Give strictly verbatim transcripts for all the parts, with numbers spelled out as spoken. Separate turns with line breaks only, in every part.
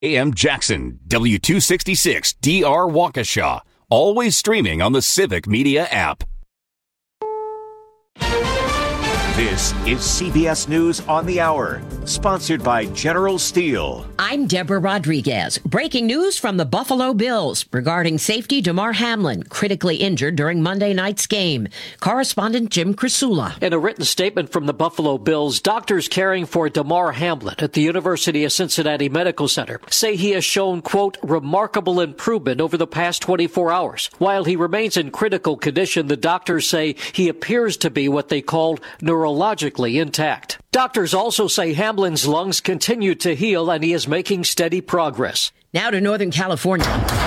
A M Jackson, W two sixty-six D R Waukesha. Always streaming on the Civic Media app.
This is C B S News on the Hour, sponsored by General Steel.
I'm Deborah Rodriguez. Breaking news from the Buffalo Bills regarding safety Damar Hamlin, critically injured during Monday night's game. Correspondent Jim Krasula.
In a written statement from the Buffalo Bills, doctors caring for Damar Hamlin at the University of Cincinnati Medical Center say he has shown, quote, remarkable improvement over the past twenty-four hours. While he remains in critical condition, the doctors say he appears to be what they called neurologically intact. Doctors also say Hamlin's lungs continue to heal and he is making steady progress.
Now to Northern California.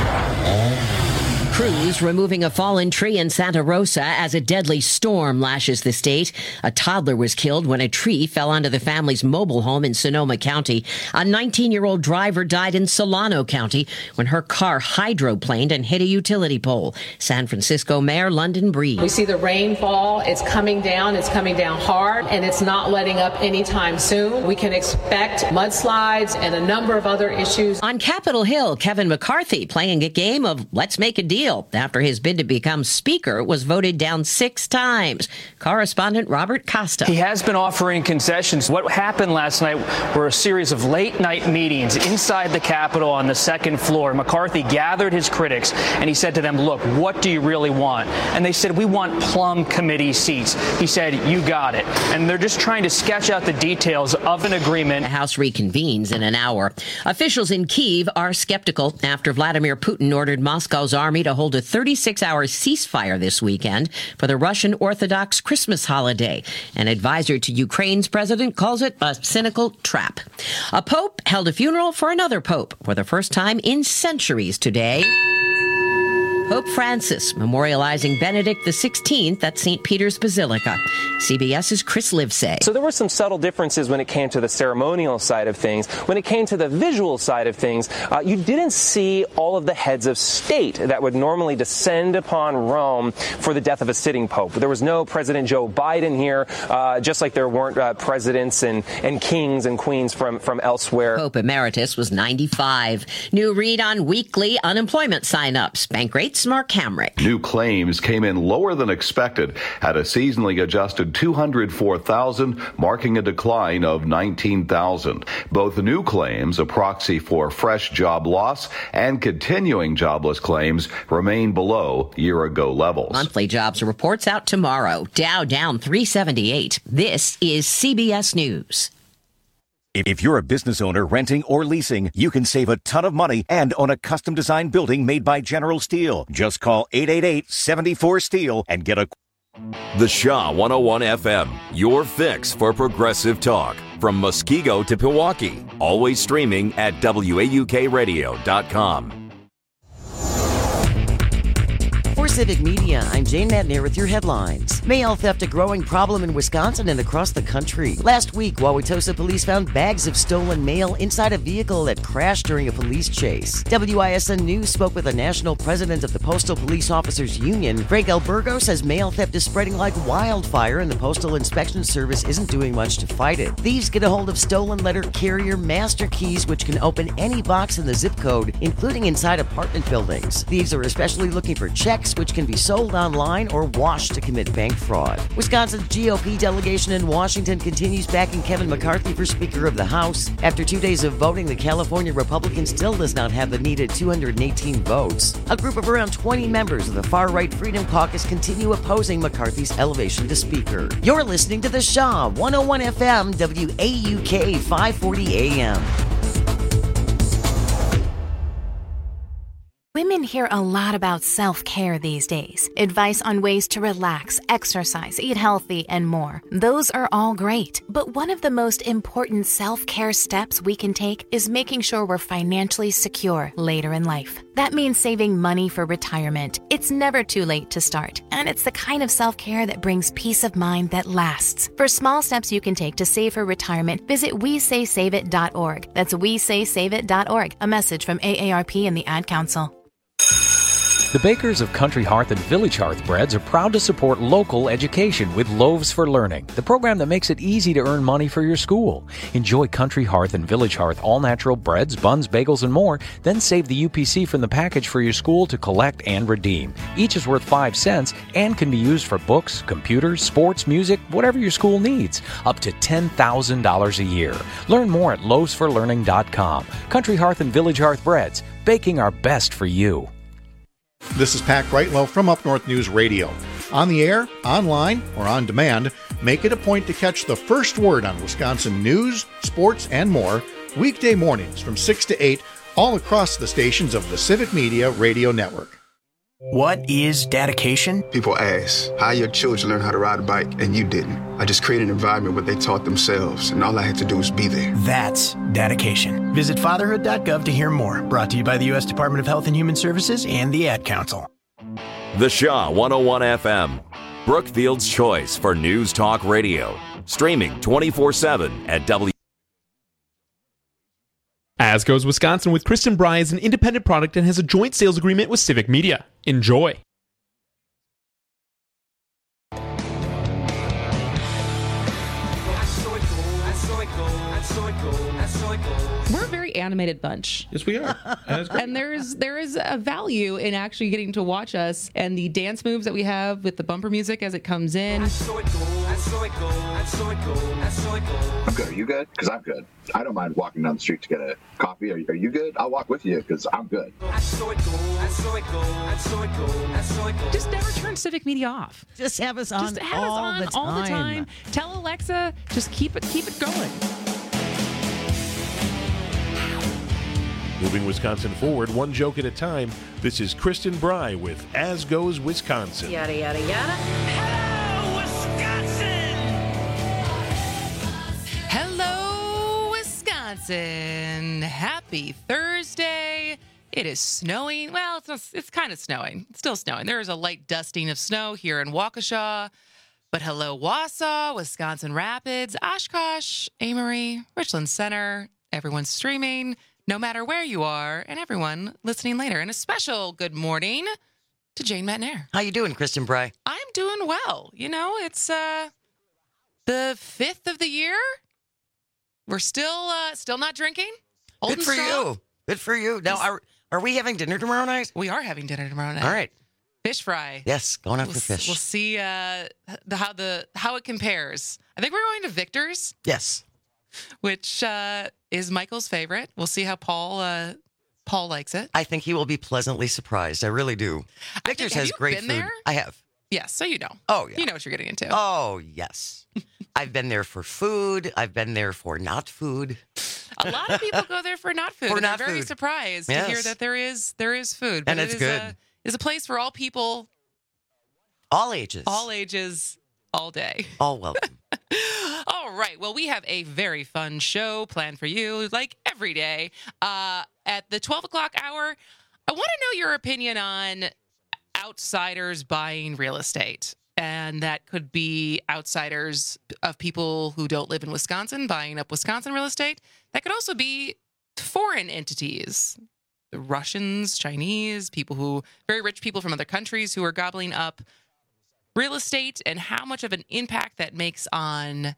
Crews removing a fallen tree in Santa Rosa as a deadly storm lashes the state. A toddler was killed when a tree fell onto the family's mobile home in Sonoma County. A nineteen-year-old driver died in Solano County when her car hydroplaned and hit a utility pole. San Francisco Mayor London Breed.
We see the rainfall. It's coming down. It's coming down hard, and it's not letting up anytime soon. We can expect mudslides and a number of other issues.
On Capitol Hill, Kevin McCarthy playing a game of let's make a deal after his bid to become Speaker was voted down six times. Correspondent Robert Costa.
He has been offering concessions. What happened last night were a series of late-night meetings inside the Capitol on the second floor. McCarthy gathered his critics, and he said to them, look, what do you really want? And they said, we want plum committee seats. He said, you got it. And they're just trying to sketch out the details of an agreement.
The House reconvenes in an hour. Officials in Kyiv are skeptical after Vladimir Putin ordered Moscow's army to hold a thirty-six hour ceasefire this weekend for the Russian Orthodox Christmas holiday. An advisor to Ukraine's president calls it a cynical trap. A pope held a funeral for another pope for the first time in centuries today. Pope Francis memorializing Benedict the sixteenth at Saint Peter's Basilica. CBS's Chris Livesay.
So there were some subtle differences when it came to the ceremonial side of things. When it came to the visual side of things, uh, you didn't see all of the heads of state that would normally descend upon Rome for the death of a sitting pope. There was no President Joe Biden here, uh, just like there weren't uh, presidents and, and kings and queens from, from elsewhere.
Pope Emeritus was ninety-five. New read on weekly unemployment sign-ups. Bank rates, Mark Hamrick.
New claims came in lower than expected at a seasonally adjusted two hundred four thousand, marking a decline of nineteen thousand. Both new claims, a proxy for fresh job loss, and continuing jobless claims remain below year-ago levels.
Monthly jobs reports out tomorrow. Dow down three seventy-eight. This is C B S News.
If you're a business owner renting or leasing, you can save a ton of money and own a custom-designed building made by General Steel. Just call eight eight eight, seven four, STEEL and get a...
The Shaw one oh one F M, your fix for progressive talk. From Muskego to Pewaukee. Always streaming at W A U K radio dot com.
For Civic Media, I'm Jane Matnier with your headlines. Mail theft a growing problem in Wisconsin and across the country. Last week, Wauwatosa police found bags of stolen mail inside a vehicle that crashed during a police chase. W I S N News spoke with the national president of the Postal Police Officers Union. Frank Albergo says mail theft is spreading like wildfire and the Postal Inspection Service isn't doing much to fight it. Thieves get a hold of stolen letter carrier master keys, which can open any box in the zip code, including inside apartment buildings. Thieves are especially looking for checks, which can be sold online or washed to commit bank fraud. Wisconsin's G O P delegation in Washington continues backing Kevin McCarthy for Speaker of the House. After two days of voting, the California Republican still does not have the needed two hundred eighteen votes. A group of around twenty members of the far-right Freedom Caucus continue opposing McCarthy's elevation to Speaker. You're listening to The Shaw, one oh one F M, W A U K, five forty A M.
Women hear a lot about self-care these days. Advice on ways to relax, exercise, eat healthy, and more. Those are all great. But one of the most important self-care steps we can take is making sure we're financially secure later in life. That means saving money for retirement. It's never too late to start, and it's the kind of self-care that brings peace of mind that lasts. For small steps you can take to save for retirement, visit we say save it dot org. That's we say save it dot org. A message from A A R P and the Ad Council.
The bakers of Country Hearth and Village Hearth Breads are proud to support local education with Loaves for Learning, the program that makes it easy to earn money for your school. Enjoy Country Hearth and Village Hearth all-natural breads, buns, bagels, and more, then save the U P C from the package for your school to collect and redeem. Each is worth five cents and can be used for books, computers, sports, music, whatever your school needs, up to ten thousand dollars a year. Learn more at loaves for learning dot com. Country Hearth and Village Hearth Breads, baking our best for you.
This is Pat Brightwell from Up North News Radio. On the air, online, or on demand, make it a point to catch the first word on Wisconsin news, sports, and more weekday mornings from six to eight all across the stations of the Civic Media Radio Network.
What is dedication?
People ask, how your children learn how to ride a bike and you didn't? I just created an environment where they taught themselves, and all I had to do was be there.
That's dedication. Visit fatherhood dot gov to hear more. Brought to you by the U S Department of Health and Human Services and the Ad Council.
The Shaw one oh one F M, Brookfield's choice for news talk radio. Streaming twenty-four seven at W.
As Goes Wisconsin with Kristen Bry is an independent product and has a joint sales agreement with Civic Media. Enjoy.
We're a very animated bunch.
Yes, we are.
And there's there is a value in actually getting to watch us and the dance moves that we have with the bumper music as it comes in.
I'm good. Are you good? Because I'm good. I don't mind walking down the street to get a coffee. Are, are you good? I'll walk with you because I'm good.
Just never turn Civic Media off.
Just have us on,
Just have
all,
us on
the
all the
time.
time. Tell Alexa, just keep it keep it going.
Moving Wisconsin forward, one joke at a time. This is Kristen Bry with As Goes Wisconsin.
Yada, yada, yada.
Hello, Wisconsin!
Hello, Wisconsin. Happy Thursday. It is snowing. Well, it's, it's kind of snowing. It's still snowing. There is a light dusting of snow here in Waukesha. But hello, Wausau, Wisconsin Rapids, Oshkosh, Amory, Richland Center. Everyone's streaming, no matter where you are, and everyone listening later. And a special good morning to Jane Matnair.
How you doing, Kristen Bry?
I'm doing well. You know, it's uh, the fifth of the year. We're still uh, still not drinking.
Good for you. Good for you. Now, are are we having dinner tomorrow night?
We are having dinner tomorrow night.
All right.
Fish fry.
Yes, going out
we'll,
for fish.
We'll see uh, the, how the how it compares. I think we're going to Victor's.
Yes.
Which uh, is Michael's favorite. We'll see how Paul uh, Paul likes it.
I think he will be pleasantly surprised. I really do. Victor's
think,
has
you
great
been
food.
There?
I have.
Yes, so you know.
Oh, yeah.
You know what you're getting into.
Oh, yes. I've been there for food. I've been there for not food.
A lot of people go there for not food.
For
and
not
they're very
food.
surprised
Yes.
to hear that there is there is food. But
And
it
it's
is
good.
A, is a place for all people.
All ages.
All ages, all day.
All welcome.
All right. Well, we have a very fun show planned for you, like every day. Uh, at the twelve o'clock hour, I want to know your opinion on outsiders buying real estate. And that could be outsiders of people who don't live in Wisconsin buying up Wisconsin real estate. That could also be foreign entities, the Russians, Chinese, people who, very rich people from other countries who are gobbling up real estate, and how much of an impact that makes on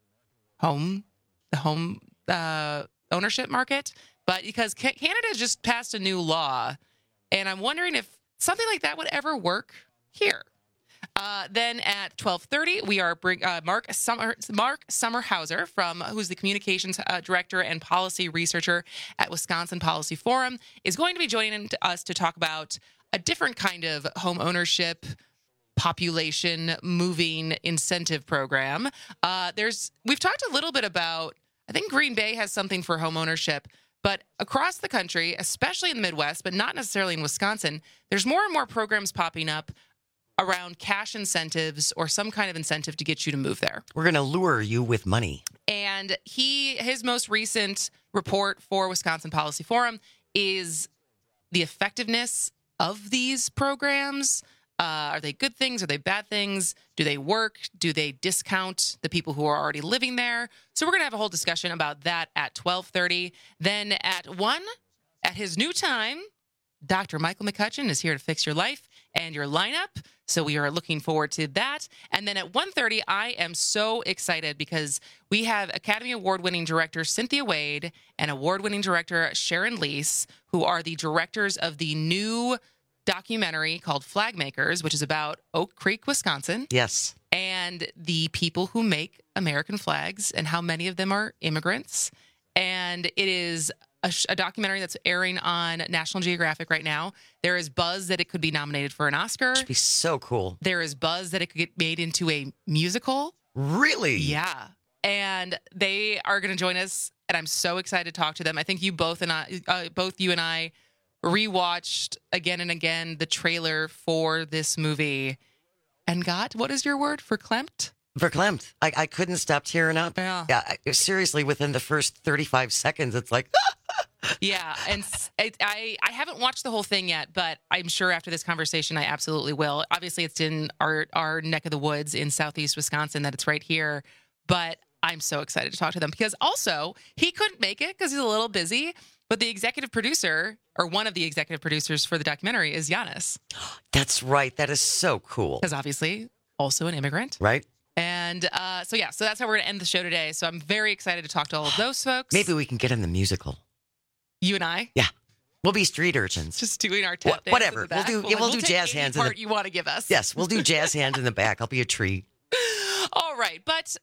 home, the home uh, ownership market. But because ca- Canada just passed a new law, and I'm wondering if something like that would ever work here. Uh, then at twelve thirty, we are bring uh, Mark Summer Mark Summerhauser from who's the communications uh, director and policy researcher at Wisconsin Policy Forum is going to be joining us to talk about a different kind of home ownership population moving incentive program. Uh, there's we've talked a little bit about. I think Green Bay has something for home ownership. But across the country, especially in the Midwest, but not necessarily in Wisconsin, there's more and more programs popping up around cash incentives or some kind of incentive to get you to move there.
We're going to lure you with money.
And he, his most recent report for Wisconsin Policy Forum is the effectiveness of these programs. Uh, are they good things? Are they bad things? Do they work? Do they discount the people who are already living there? So we're going to have a whole discussion about that at twelve thirty. Then at one, at his new time, Doctor Michael McCutcheon is here to fix your life and your lineup. So we are looking forward to that. And then at one thirty, I am so excited because we have Academy Award-winning director Cynthia Wade and award-winning director Sharon Leese, who are the directors of the new documentary called Flag Makers, which is about Oak Creek, Wisconsin.
Yes.
And the people who make American flags and how many of them are immigrants. And it is a, sh- a documentary that's airing on National Geographic right now. There is buzz that it could be nominated for an Oscar.
It'd be so cool.
There is buzz that it could get made into a musical.
Really?
Yeah. And they are going to join us, and I'm so excited to talk to them. I think you both and I, uh, both you and I, rewatched again and again the trailer for this movie, and got, what is your word, verklempt?
Verklempt. I, I couldn't stop tearing up.
Yeah.
Yeah. I, seriously, within the first thirty-five seconds, it's like.
Yeah, and it, I I haven't watched the whole thing yet, but I'm sure after this conversation I absolutely will. Obviously, it's in our our neck of the woods in southeast Wisconsin, that it's right here, but I'm so excited to talk to them because also he couldn't make it because he's a little busy, but the executive producer, or one of the executive producers for the documentary, is Giannis.
That's right. That is so cool.
Because obviously also an immigrant.
Right.
And uh, so, yeah, so that's how we're going to end the show today. So I'm very excited to talk to all of those folks.
Maybe we can get in the musical.
You and I?
Yeah. We'll be street urchins.
Just doing our tap dance.
Whatever.
In the
We'll
back.
do
We'll,
yeah, we'll,
we'll
do
take
jazz
any
hands
part
in the
you want to give us.
Yes, we'll do jazz hands in the back. I'll be a tree.
All right, but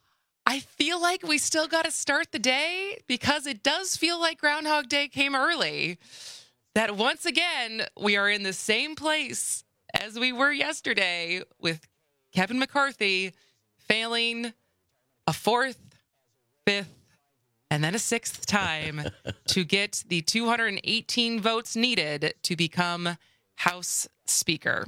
I feel like we still got to start the day because it does feel like Groundhog Day came early. That once again, we are in the same place as we were yesterday with Kevin McCarthy failing a fourth, fifth, and then a sixth time to get the two hundred eighteen votes needed to become House Speaker.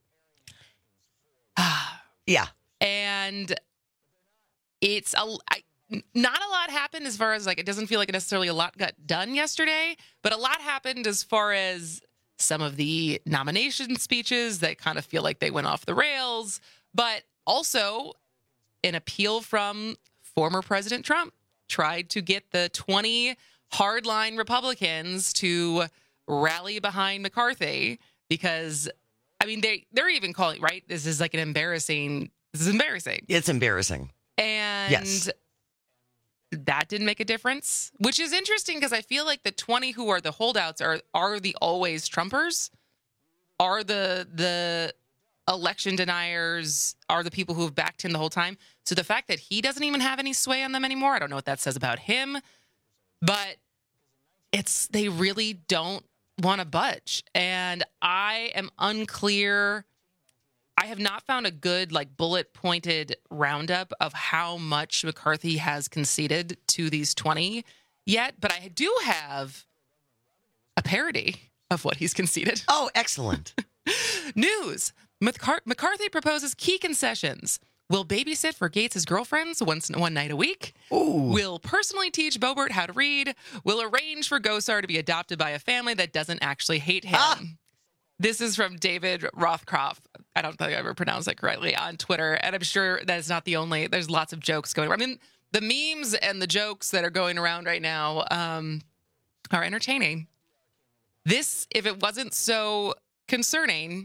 Yeah.
And it's a, I, not a lot happened as far as like, it doesn't feel like necessarily a lot got done yesterday, but a lot happened as far as some of the nomination speeches that kind of feel like they went off the rails, but also an appeal from former President Trump tried to get the twenty hardline Republicans to rally behind McCarthy because, I mean, they, they're even calling, right? This is like an embarrassing, this is embarrassing.
It's embarrassing.
And
yes.
That didn't make a difference, which is interesting because I feel like the twenty who are the holdouts are are the always Trumpers, are the the election deniers, are the people who have backed him the whole time. So the fact that he doesn't even have any sway on them anymore, I don't know what that says about him, but it's they really don't want to budge. And I am unclear. I have not found a good, like, bullet-pointed roundup of how much McCarthy has conceded to these twenty yet, but I do have a parody of what he's conceded.
Oh, excellent.
News. McCar- McCarthy proposes key concessions. Will babysit for Gates' girlfriends once one night a week.
Ooh.
Will personally teach Boebert how to read. Will arrange for Gosar to be adopted by a family that doesn't actually hate him. Ah. This is from David Rothkopf. I don't think I ever pronounced that correctly on Twitter. And I'm sure that is not the only, there's lots of jokes going around. I mean, the memes and the jokes that are going around right now um, are entertaining. This, if it wasn't so concerning,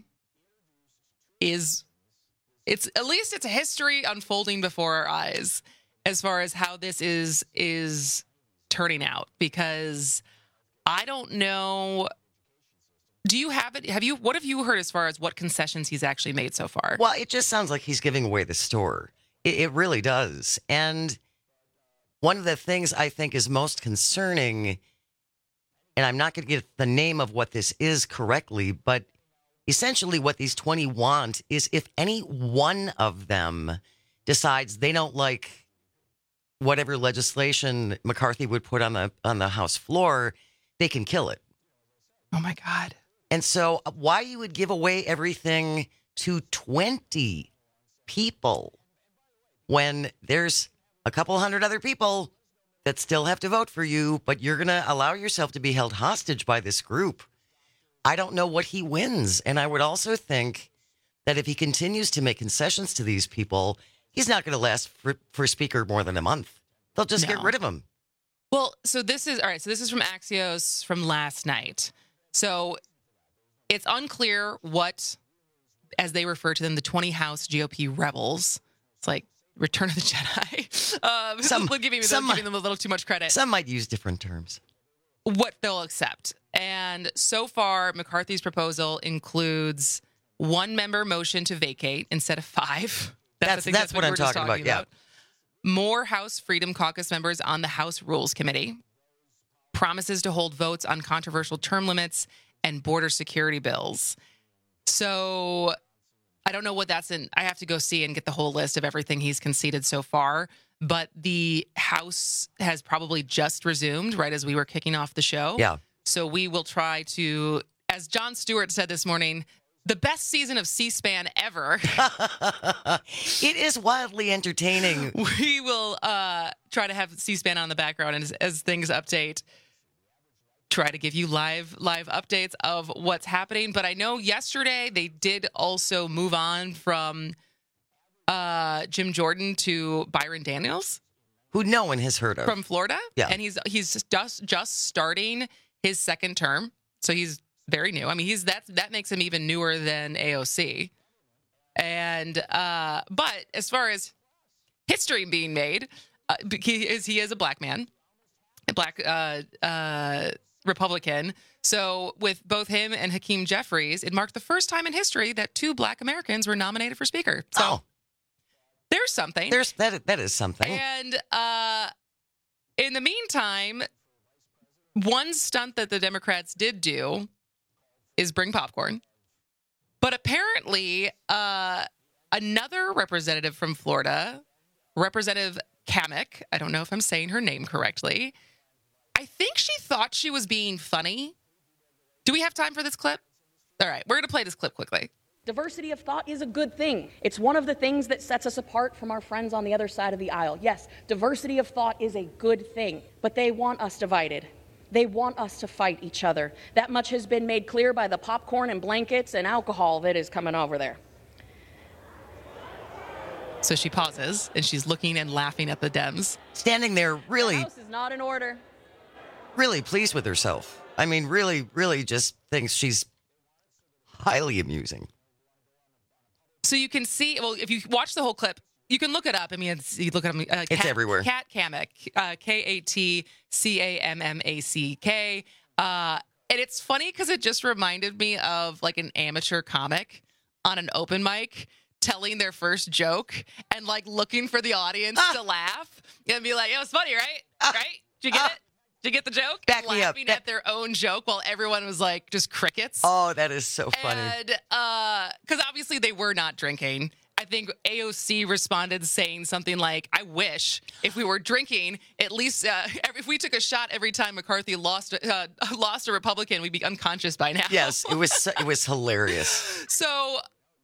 is, it's at least it's a history unfolding before our eyes as far as how this is, is turning out. Because I don't know... Do you have it? Have you? What have you heard as far as what concessions he's actually made so far?
Well, it just sounds like he's giving away the store. It, it really does. And one of the things I think is most concerning, and I'm not going to get the name of what this is correctly, but essentially what these twenty want is if any one of them decides they don't like whatever legislation McCarthy would put on the on the House floor, they can kill it.
Oh, my God.
And so why you would give away everything to twenty people when there's a couple hundred other people that still have to vote for you, but you're going to allow yourself to be held hostage by this group? I don't know what he wins. And I would also think that if he continues to make concessions to these people, he's not going to last for, for Speaker more than a month. They'll just
No.
get rid of him.
Well, so this is, all right, so this is from Axios from last night. So it's unclear what, as they refer to them, the twenty House G O P rebels. It's like Return of the Jedi. Um,
Some-
giving, me,
some
giving them a little too much credit.
Some might use different terms.
What they'll accept. And so far, McCarthy's proposal includes one member motion to vacate instead of five.
That's-
I think
that's what
we
I'm
were just
talking about, yeah.
More House Freedom Caucus members on the House Rules Committee. Promises to hold votes on controversial term limits and border security bills. So I don't know what that's in. I have to go see and get the whole list of everything he's conceded so far. But the House has probably just resumed right as we were kicking off the show.
Yeah.
So we will try to, as Jon Stewart said this morning, the best season of C-SPAN ever.
It is wildly entertaining.
We will uh, try to have C-SPAN on the background as, as things update. Try to give you live live updates of what's happening. But I know yesterday they did also move on from uh, Jim Jordan to Byron Daniels,
who no one has heard of,
from Florida.
Yeah.
And he's he's just just starting his second term. So he's very new. I mean, he's that's that makes him even newer than A O C. And uh, but as far as history being made, uh, he is he is a black man, a black uh, uh, Republican. So with both him and Hakeem Jeffries, it marked the first time in history that two black Americans were nominated for Speaker. So
oh.
there's something.
There's that. That is something.
And uh, in the meantime, one stunt that the Democrats did do is bring popcorn. But apparently, uh, another representative from Florida, Representative Kamek, I don't know if I'm saying her name correctly, I think she thought she was being funny. Do we have time for this clip? All right, we're going to play this clip quickly.
Diversity of thought is a good thing. It's one of the things that sets us apart from our friends on the other side of the aisle. Yes, diversity of thought is a good thing, but they want us divided. They want us to fight each other. That much has been made clear by the popcorn and blankets and alcohol that is coming over there.
So she pauses, and she's looking and laughing at the Dems.
Standing there really...
The House is not in order.
Really pleased with herself. I mean, really, really just thinks she's highly amusing.
So you can see, well, if you watch the whole clip, you can look it up. I mean, it's, you look at them. Uh,
It's everywhere.
Kat Kamek, uh, K A T C A M M A C K. Uh, and it's funny because it just reminded me of like an amateur comic on an open mic telling their first joke and like looking for the audience
Ah.
to laugh and be like, it was funny, right?
Ah.
Right? Did you get
Ah.
it? Did you get the joke?
Back me up.
Laughing at their own joke while everyone was like just crickets.
Oh, that is so funny.
And because obviously they were not drinking. I think A O C responded saying something like, I wish if we were drinking, at least uh, if we took a shot every time McCarthy lost uh, lost a Republican, we'd be unconscious by now.
Yes, it was it was hilarious.
So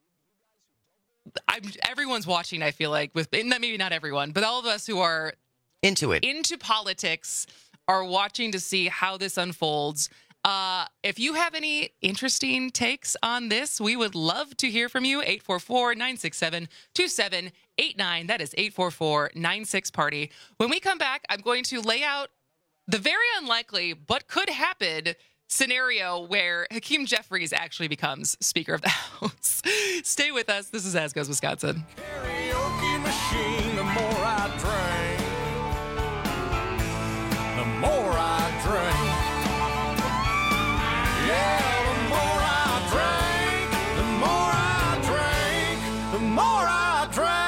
I'm, everyone's watching, I feel like, with maybe not everyone, but all of us who are
Into it.
into politics are watching to see how this unfolds. Uh, if you have any interesting takes on this, we would love to hear from you. eight four four, nine six seven, two seven eight nine. That is eight four four, nine six, party. When we come back, I'm going to lay out the very unlikely but could happen scenario where Hakeem Jeffries actually becomes Speaker of the House. Stay with us. This is As Goes Wisconsin.
Karaoke machine, the more I drink, the more I drink. Yeah, the more I drink, the more I drink, the more I drink.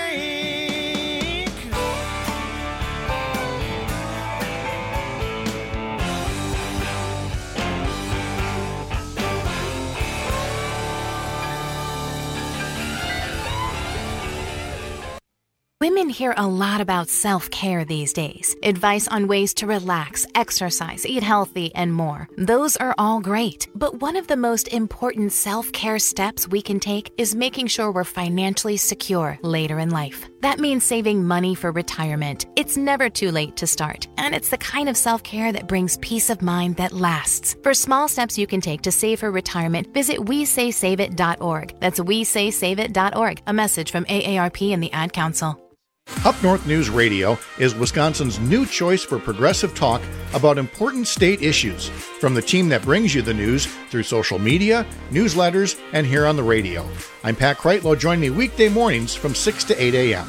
Women hear a lot about self-care these days. Advice on ways to relax, exercise, eat healthy, and more. Those are all great. But one of the most important self-care steps we can take is making sure we're financially secure later in life. That means saving money for retirement. It's never too late to start, and it's the kind of self-care that brings peace of mind that lasts. For small steps you can take to save for retirement, visit we say save it dot org. That's we say save it dot org. A message from A A R P and the Ad Council.
Up North News Radio is Wisconsin's new choice for progressive talk about important state issues, from the team that brings you the news through social media, newsletters, and here on the radio. I'm Pat Kreitlow. Join me weekday mornings from six to eight a.m.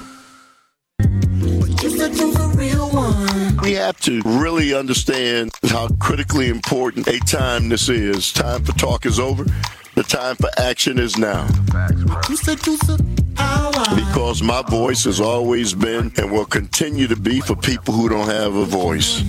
We have to really understand how critically important a time this is. Time for talk is over. The time for action is now. Because my voice has always been and will continue to be for people who don't have a voice.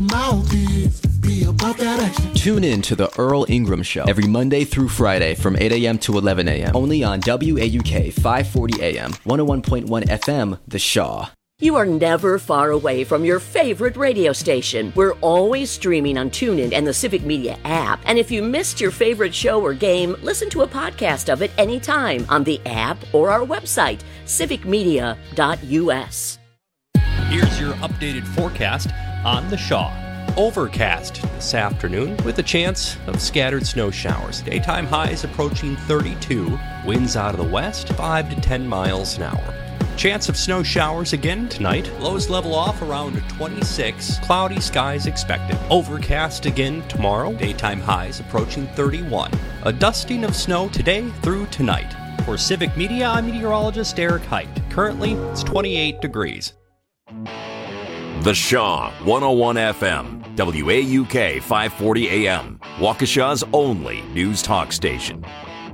Tune in to the Earl Ingram Show every Monday through Friday from eight a.m. to eleven a.m. only on W A U K five forty A M, one oh one point one F M, The Shaw.
You are never far away from your favorite radio station. We're always streaming on TuneIn and the Civic Media app. And if you missed your favorite show or game, listen to a podcast of it anytime on the app or our website, civic media dot u s.
Here's your updated forecast on The Shaw. Overcast this afternoon with a chance of scattered snow showers. Daytime highs approaching thirty-two. Winds out of the west, five to ten miles an hour. Chance of snow showers again tonight. Lows level off around twenty-six. Cloudy skies expected. Overcast again tomorrow. Daytime highs approaching thirty-one. A dusting of snow today through tonight. For Civic Media, I'm meteorologist Eric Height. Currently, it's twenty-eight degrees.
The Shaw, one oh one F M, W A U K five forty A M, Waukesha's only news talk station.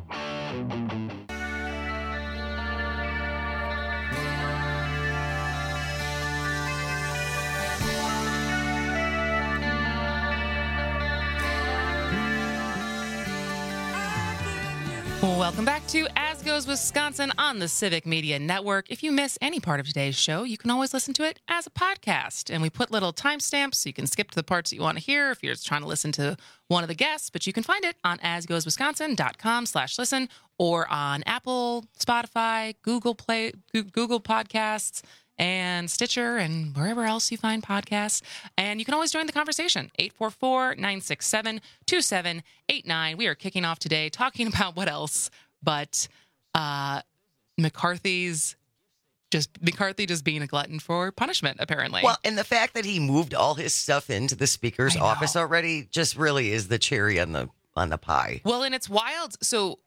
Welcome back to As Goes Wisconsin on the Civic Media Network. If you miss any part of today's show, you can always listen to it as a podcast. And we put little timestamps so you can skip to the parts that you want to hear if you're just trying to listen to one of the guests. But you can find it on as goes wisconsin dot com slash listen or on Apple, Spotify, Google Play, Google Podcasts, and Stitcher, and wherever else you find podcasts. And you can always join the conversation, eight four four, nine six seven, two seven eight nine. We are kicking off today talking about what else but uh, McCarthy's just McCarthy just being a glutton for punishment, apparently.
Well, and the fact that he moved all his stuff into the speaker's office already just really is the cherry on the on the pie.
Well, and it's wild. So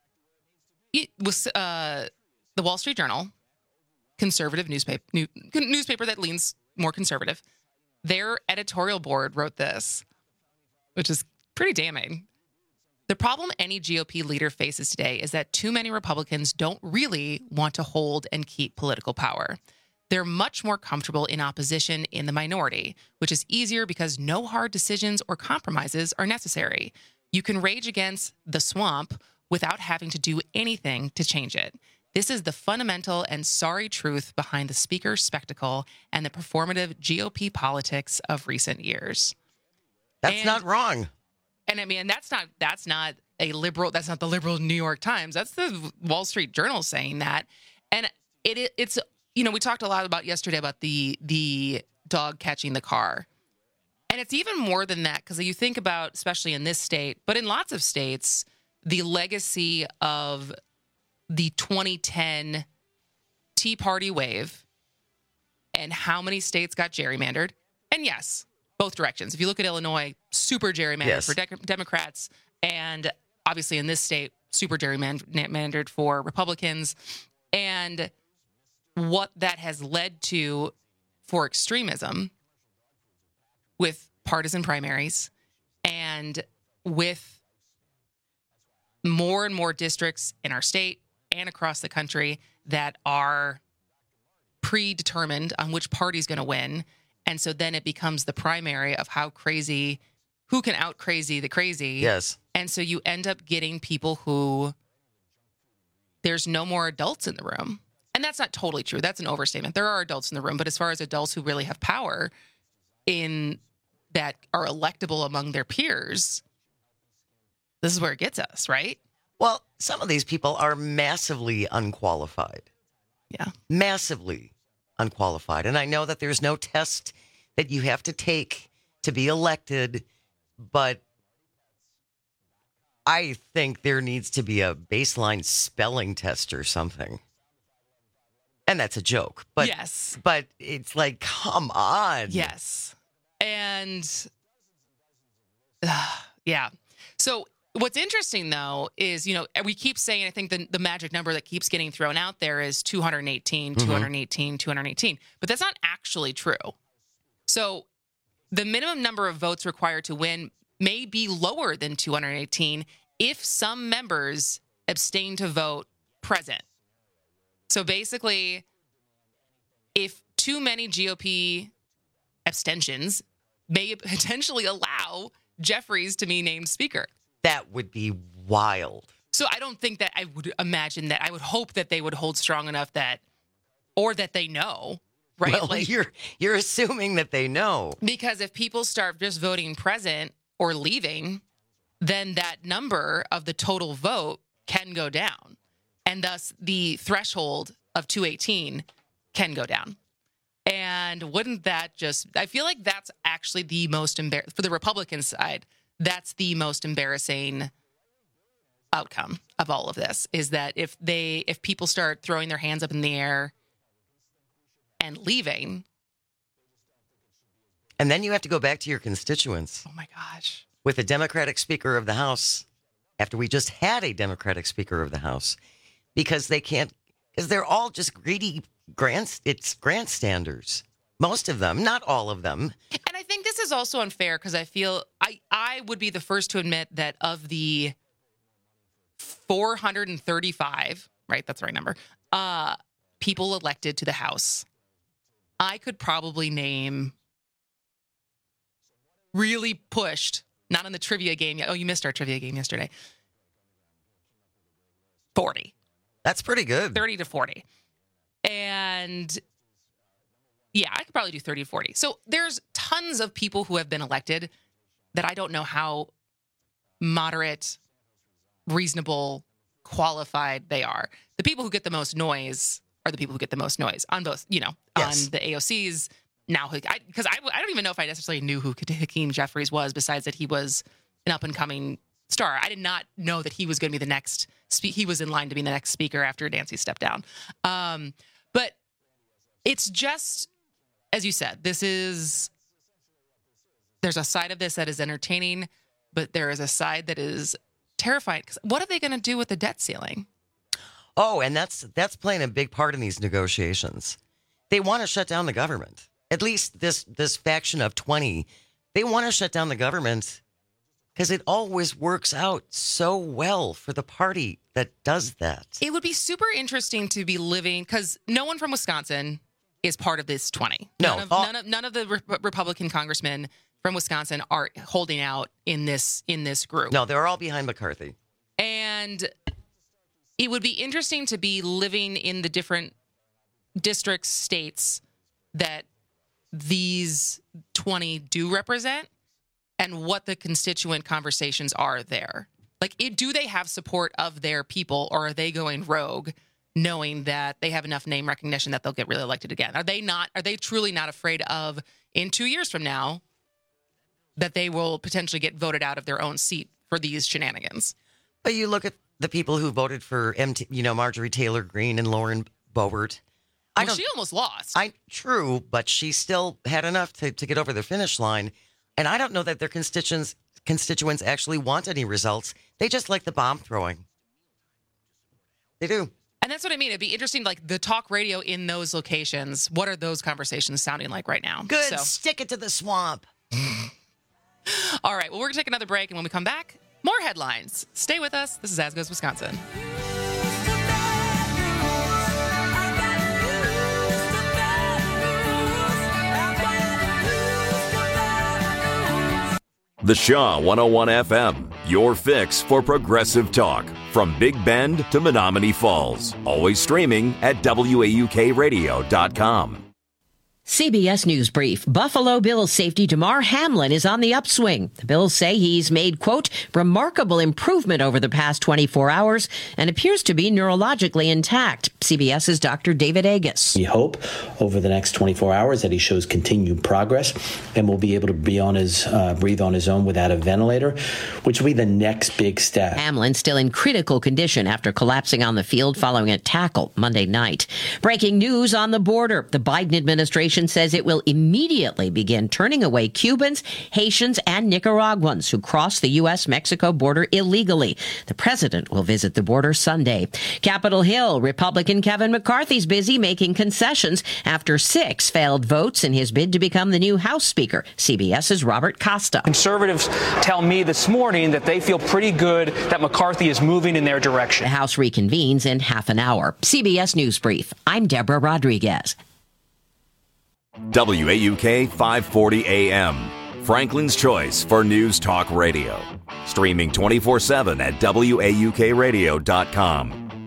it was uh, the Wall Street Journal, conservative newspaper, new, newspaper that leans more conservative. Their editorial board wrote this, which is pretty damning. The problem any G O P leader faces today is that too many Republicans don't really want to hold and keep political power. They're much more comfortable in opposition in the minority, which is easier because no hard decisions or compromises are necessary. You can rage against the swamp without having to do anything to change it. This is the fundamental and sorry truth behind the speaker's spectacle and the performative G O P politics of recent years.
That's
and,
not wrong.
And I mean, that's not that's not a liberal. That's not the liberal New York Times. That's the Wall Street Journal saying that. And it, it it's you know we talked a lot about yesterday about the the dog catching the car, and it's even more than that because you think about, especially in this state, but in lots of states, the legacy of the twenty ten Tea Party wave and how many states got gerrymandered. And yes, both directions. If you look at Illinois, super gerrymandered yes. for de- Democrats. And obviously in this state, super gerrymandered for Republicans. And what that has led to for extremism with partisan primaries and with more and more districts in our state and across the country that are predetermined on which party's going to win. And so then it becomes the primary of how crazy, who can out crazy the crazy.
Yes.
And so you end up getting people who there's no more adults in the room. And that's not totally true. That's an overstatement. There are adults in the room, but as far as adults who really have power in that are electable among their peers, this is where it gets us, right?
Well, some of these people are massively unqualified.
Yeah.
Massively unqualified. And I know that there's no test that you have to take to be elected, but I think there needs to be a baseline spelling test or something. And that's a joke. But,
yes.
But it's like, come on.
Yes. And uh, yeah. So what's interesting, though, is, you know, we keep saying, I think the, the magic number that keeps getting thrown out there is two hundred eighteen, mm-hmm. two hundred eighteen, two hundred eighteen. But that's not actually true. So the minimum number of votes required to win may be lower than two hundred eighteen if some members abstain to vote present. So basically, if too many G O P abstentions may potentially allow Jeffries to be named speaker.
That would be wild.
So I don't think that I would imagine that. I would hope that they would hold strong enough that, or that they know, right?
Well,
like,
you're you're assuming that they know.
Because if people start just voting present or leaving, then that number of the total vote can go down. And thus the threshold of two eighteen can go down. And wouldn't that just, I feel like that's actually the most embarrassing, for the Republican side, that's the most embarrassing outcome of all of this, is that if they, if people start throwing their hands up in the air and leaving.
And then you have to go back to your constituents.
Oh my gosh.
With a Democratic Speaker of the House, after we just had a Democratic Speaker of the House, because they can't, because they're all just greedy grants, it's grandstanders. Most of them, not all of them.
And I think this is also unfair because I feel, I, I would be the first to admit that of the four hundred thirty-five, right, that's the right number, uh, people elected to the House, I could probably name, really pushed, not in the trivia game yet. Oh, you missed our trivia game yesterday. forty.
That's pretty good.
thirty to forty. And yeah, I could probably do thirty to forty. So there's tons of people who have been elected that I don't know how moderate, reasonable, qualified they are. The people who get the most noise are the people who get the most noise on both, you know, yes. on the A O Cs. Now, because I, I, I don't even know if I necessarily knew who Hakeem Jeffries was, besides that he was an up-and-coming star. I did not know that he was going to be the next, spe- he was in line to be the next speaker after Nancy stepped down. Um, but it's just, as you said, this is, there's a side of this that is entertaining, but there is a side that is terrifying. Because what are they going to do with the debt ceiling?
Oh, and that's that's playing a big part in these negotiations. They want to shut down the government. At least this this faction of twenty, they want to shut down the government because it always works out so well for the party that does that.
It would be super interesting to be living, because no one from Wisconsin is part of this twenty.
No.
None of, none of, none of the Re- Republican congressmen from Wisconsin are holding out in this in this group.
No, they're all behind McCarthy.
And it would be interesting to be living in the different districts, states that these twenty do represent, and what the constituent conversations are there. Like, it, do they have support of their people, or are they going rogue, knowing that they have enough name recognition that they'll get really elected again? Are they not? Are they truly not afraid of, in two years from now, that they will potentially get voted out of their own seat for these shenanigans?
But you look at the people who voted for M T, you know, Marjorie Taylor Greene and Lauren Boebert.
Well, she almost lost.
I true, but she still had enough to, to get over the finish line. And I don't know that their constituents constituents actually want any results. They just like the bomb throwing. They do.
And that's what I mean. It'd be interesting, like the talk radio in those locations. What are those conversations sounding like right now?
Good.
So.
Stick it to the swamp.
All right. Well, we're going to take another break. And when we come back, more headlines. Stay with us. This is As Goes Wisconsin.
The Shaw one oh one F M, your fix for progressive talk. From Big Bend to Menominee Falls. Always streaming at W A U K radio dot com.
C B S News Brief. Buffalo Bills safety Damar Hamlin is on the upswing. The Bills say he's made, quote, remarkable improvement over the past twenty-four hours and appears to be neurologically intact. CBS's Doctor David Agus.
We hope over the next twenty-four hours that he shows continued progress and will be able to be on his, uh, breathe on his own without a ventilator, which will be the next big step.
Hamlin still in critical condition after collapsing on the field following a tackle Monday night. Breaking news on the border. The Biden administration says it will immediately begin turning away Cubans, Haitians, and Nicaraguans who cross the U S Mexico border illegally. The president will visit the border Sunday. Capitol Hill, Republican Kevin McCarthy's busy making concessions after six failed votes in his bid to become the new House Speaker. CBS's Robert Costa.
Conservatives tell me this morning that they feel pretty good that McCarthy is moving in their direction.
The House reconvenes in half an hour. C B S News Brief. I'm Deborah Rodriguez.
W A U K five forty A M, Franklin's Choice for News Talk Radio. Streaming twenty-four seven at W A U K radio dot com.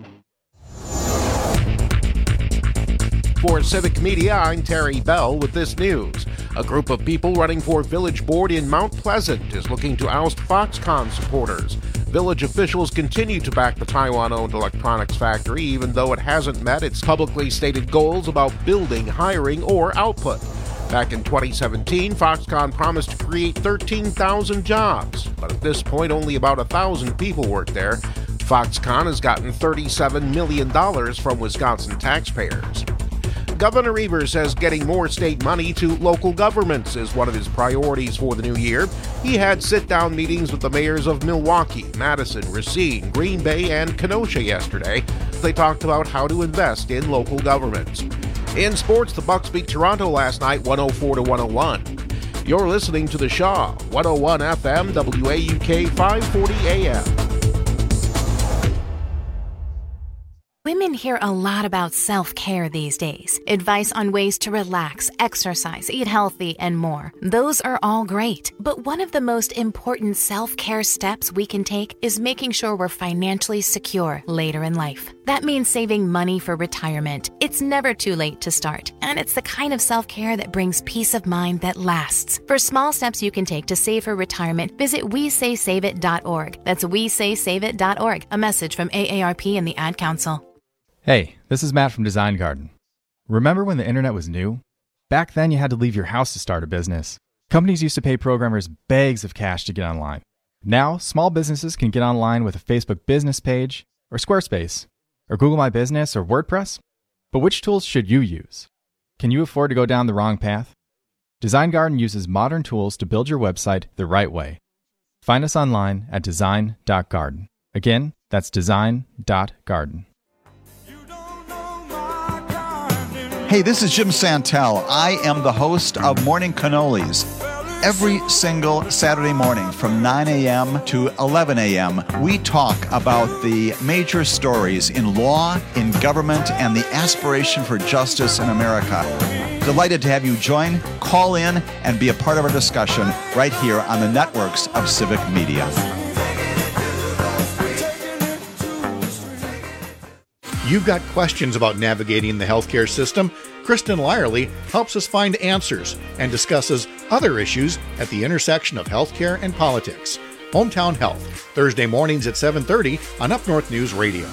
For Civic Media, I'm Terry Bell with this news. A group of people running for village board in Mount Pleasant is looking to oust Foxconn supporters. Village officials continue to back the Taiwan-owned electronics factory, even though it hasn't met its publicly stated goals about building, hiring, or output. Back in twenty seventeen, Foxconn promised to create thirteen thousand jobs, but at this point only about one thousand people work there. Foxconn has gotten thirty-seven million dollars from Wisconsin taxpayers. Governor Evers says getting more state money to local governments is one of his priorities for the new year. He had sit-down meetings with the mayors of Milwaukee, Madison, Racine, Green Bay, and Kenosha yesterday. They talked about how to invest in local governments. In sports, the Bucks beat Toronto last night one oh four to one oh one. You're listening to The Shaw, one oh one F M, W A U K five forty A M.
Women hear a lot about self-care these days. Advice on ways to relax, exercise, eat healthy, and more. Those are all great. But one of the most important self-care steps we can take is making sure we're financially secure later in life. That means saving money for retirement. It's never too late to start. And it's the kind of self-care that brings peace of mind that lasts. For small steps you can take to save for retirement, visit we say save it dot org. That's we say save it dot org. A message from A A R P and the Ad Council.
Hey, this is Matt from Design Garden. Remember when the internet was new? Back then you had to leave your house to start a business. Companies used to pay programmers bags of cash to get online. Now, small businesses can get online with a Facebook business page, or Squarespace, or Google My Business, or WordPress. But which tools should you use? Can you afford to go down the wrong path? Design Garden uses modern tools to build your website the right way. Find us online at design dot garden. Again, that's design dot garden.
Hey, this is Jim Santel. I am the host of Morning Cannolis. Every single Saturday morning from nine a.m. to eleven a.m., we talk about the major stories in law, in government, and the aspiration for justice in America. Delighted to have you join, call in, and be a part of our discussion right here on the networks of Civic Media.
You've got questions about navigating the healthcare system? Kristen Lyerly helps us find answers and discusses other issues at the intersection of healthcare and politics. Hometown Health, Thursday mornings at seven thirty on Up North News Radio.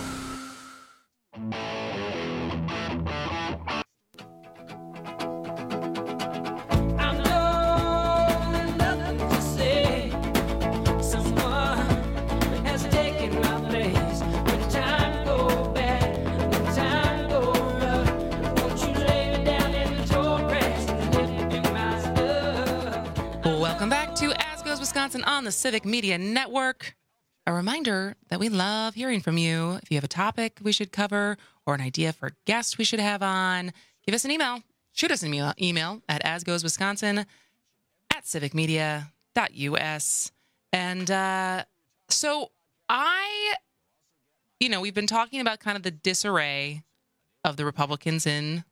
On the Civic Media Network. A reminder that we love hearing from you. If you have a topic we should cover or an idea for guests we should have on, give us an email. Shoot us an email, email at asgoeswisconsin at civic media dot u s. And uh, so I, you know, we've been talking about kind of the disarray of the Republicans in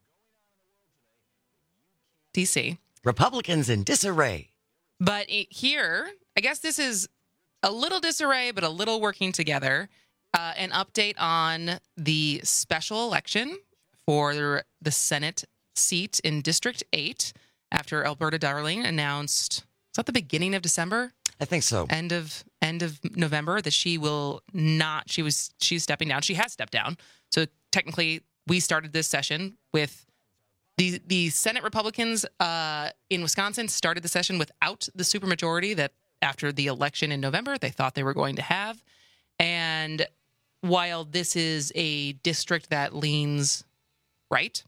D C.
Republicans in disarray.
But it, here, I guess this is a little disarray, but a little working together. Uh, an update on the special election for the Senate seat in District eight after Alberta Darling announced, is that the beginning of December?
I think so.
End of end of November that she will not, she was, she's stepping down. She has stepped down. So technically we started this session with the, the Senate Republicans uh, in Wisconsin started the session without the supermajority that after the election in November, they thought they were going to have. And while this is a district that leans right,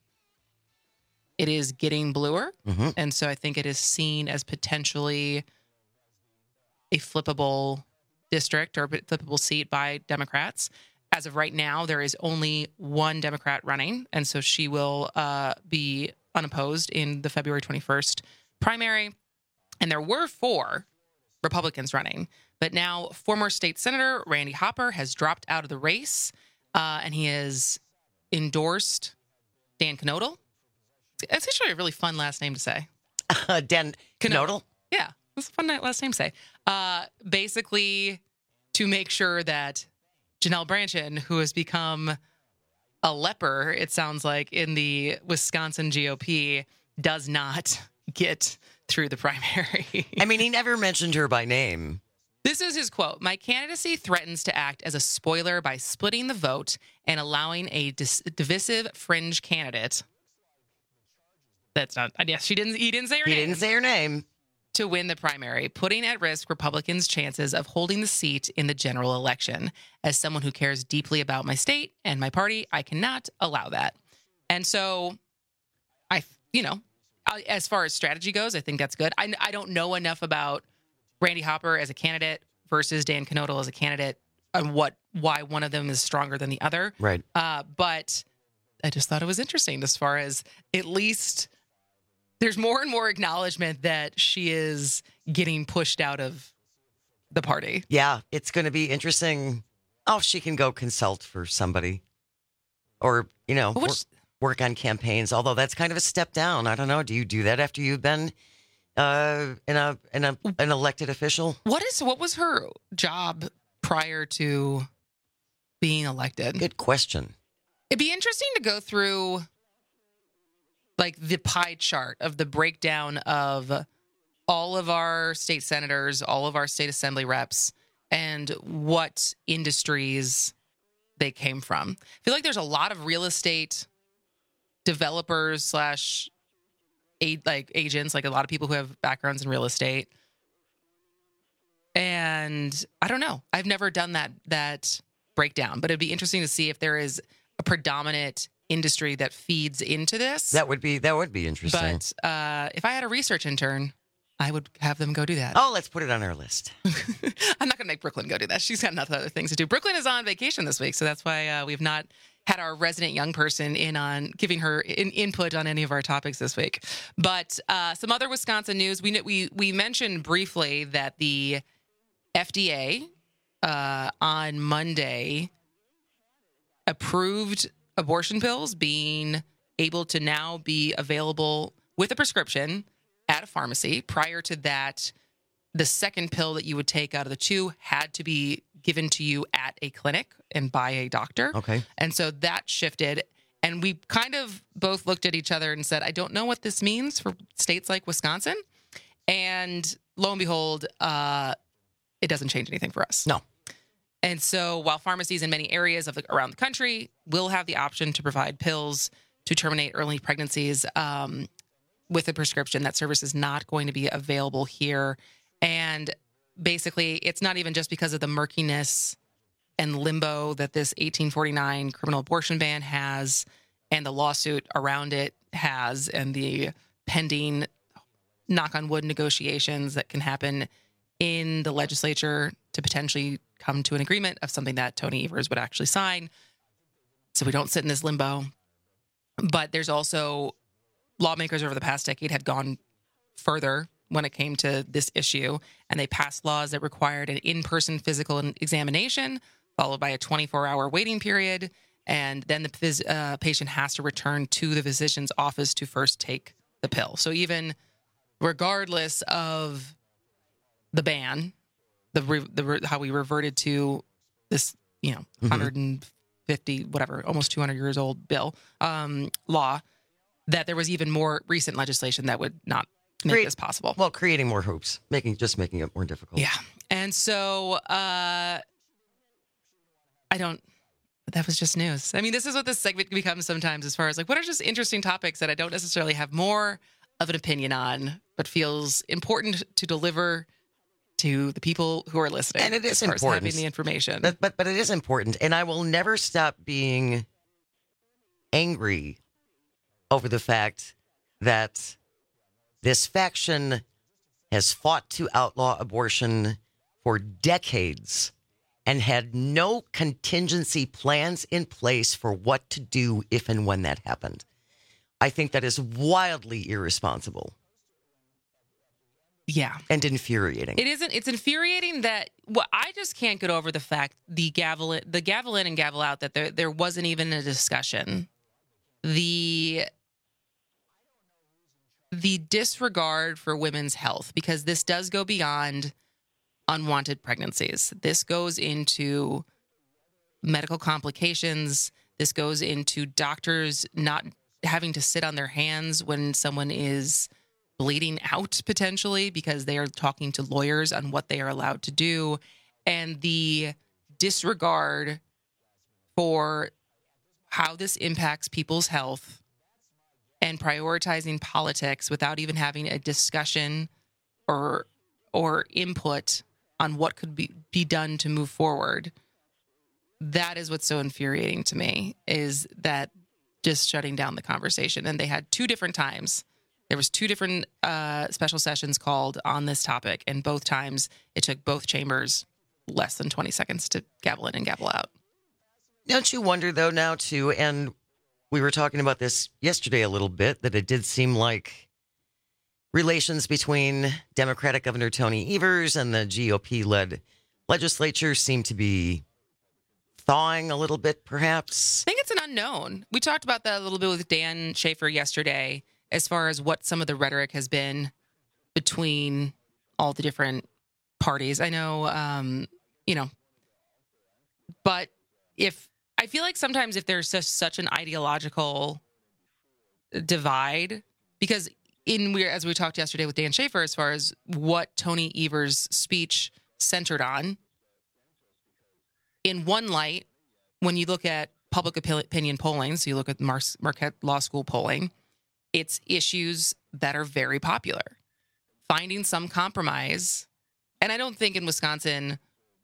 it is getting bluer.
Mm-hmm.
And so I think it is seen as potentially a flippable district or a flippable seat by Democrats. As of right now, there is only one Democrat running. And so she will uh, be unopposed in the February twenty-first primary. And there were four Republicans running. But now former state senator Randy Hopper has dropped out of the race. Uh, and he has endorsed Dan Knodel. It's actually a really fun last name to say.
Uh, Dan Knodel?
Yeah, it's a fun last name to say. Uh, basically, to make sure that Janelle Brandtjen, who has become a leper, it sounds like, in the Wisconsin G O P, does not get through the primary.
I mean, he never mentioned her by name.
This is his quote. My candidacy threatens to act as a spoiler by splitting the vote and allowing a dis- divisive fringe candidate. That's not, I guess she didn't, he didn't say her
he
name.
He didn't say her name.
To win the primary, putting at risk Republicans' chances of holding the seat in the general election. As someone who cares deeply about my state and my party, I cannot allow that. And so, I, you know, as far as strategy goes, I think that's good. I, I don't know enough about Randy Hopper as a candidate versus Dan Knodel as a candidate and what why one of them is stronger than the other.
Right.
Uh, but I just thought it was interesting as far as at least there's more and more acknowledgement that she is getting pushed out of the party.
Yeah, it's going to be interesting. Oh, she can go consult for somebody or, you know, work, work on campaigns, although that's kind of a step down. I don't know. Do you do that after you've been uh, in a in a an elected official?
What is what was her job prior to being elected?
Good question.
It'd be interesting to go through like the pie chart of the breakdown of all of our state senators, all of our state assembly reps, and what industries they came from. I feel like there's a lot of real estate developers slash aid, like agents, like a lot of people who have backgrounds in real estate. And I don't know. I've never done that that breakdown, but it'd be interesting to see if there is a predominant industry that feeds into this.
That would be that would be interesting.
But uh, if I had a research intern, I would have them go do that.
Oh, let's put it on our list.
I'm not going to make Brooklyn go do that. She's got enough other things to do. Brooklyn is on vacation this week, so that's why uh, we've not had our resident young person in on giving her in, input on any of our topics this week. But uh, some other Wisconsin news. We we we mentioned briefly that the F D A uh, on Monday approved abortion pills being able to now be available with a prescription at a pharmacy. Prior to that, the second pill that you would take out of the two had to be given to you at a clinic and by a doctor.
Okay.
And so that shifted. And we kind of both looked at each other and said, I don't know what this means for states like Wisconsin. And lo and behold, uh, it doesn't change anything for us.
No.
And so while pharmacies in many areas of the, around the country will have the option to provide pills to terminate early pregnancies um, with a prescription, that service is not going to be available here. And basically, it's not even just because of the murkiness and limbo that this eighteen forty-nine criminal abortion ban has and the lawsuit around it has and the pending knock on wood negotiations that can happen in the legislature to potentially come to an agreement of something that Tony Evers would actually sign. So we don't sit in this limbo. But there's also lawmakers over the past decade had gone further when it came to this issue, and they passed laws that required an in-person physical examination followed by a twenty-four hour waiting period. And then the phys- uh, patient has to return to the physician's office to first take the pill. So even regardless of the ban, the, re- the re- how we reverted to this, you know, mm-hmm. one hundred fifty, whatever, almost two hundred years old bill, um, law, that there was even more recent legislation that would not make
Create,
this possible.
Well, creating more hoops, making just making it more difficult.
Yeah. And so uh, I don't, that was just news. I mean, this is what this segment becomes sometimes as far as like, what are just interesting topics that I don't necessarily have more of an opinion on, but feels important to deliver to the people who are listening.
And it is
as far
important.
as having the information.
But, but, but it is important. And I will never stop being angry over the fact that this faction has fought to outlaw abortion for decades and had no contingency plans in place for what to do if and when that happened. I think that is wildly irresponsible.
Yeah.
And infuriating.
It isn't. It's infuriating that well, I just can't get over the fact the gavel, the gavel in and gavel out that there there wasn't even a discussion. The the disregard for women's health, because this does go beyond unwanted pregnancies. This goes into medical complications. This goes into doctors not having to sit on their hands when someone is bleeding out potentially because they are talking to lawyers on what they are allowed to do. And the disregard for how this impacts people's health and prioritizing politics without even having a discussion or or input on what could be, be done to move forward. That is what's so infuriating to me, is that just shutting down the conversation. And they had two different times. There was two different uh, special sessions called on this topic, and both times it took both chambers less than twenty seconds to gavel in and gavel out.
Don't you wonder, though, now, too, and we were talking about this yesterday a little bit, that it did seem like relations between Democratic Governor Tony Evers and the G O P-led legislature seem to be thawing a little bit, perhaps?
I think it's an unknown. We talked about that a little bit with Dan Schaefer yesterday, as far as what some of the rhetoric has been between all the different parties. I know, um, you know, but if I feel like sometimes if there's just such an ideological divide, because in we as we talked yesterday with Dan Schaefer, as far as what Tony Evers' speech centered on, in one light, when you look at public opinion polling, so you look at Mar- Marquette Law School polling, it's issues that are very popular. Finding some compromise. And I don't think in Wisconsin,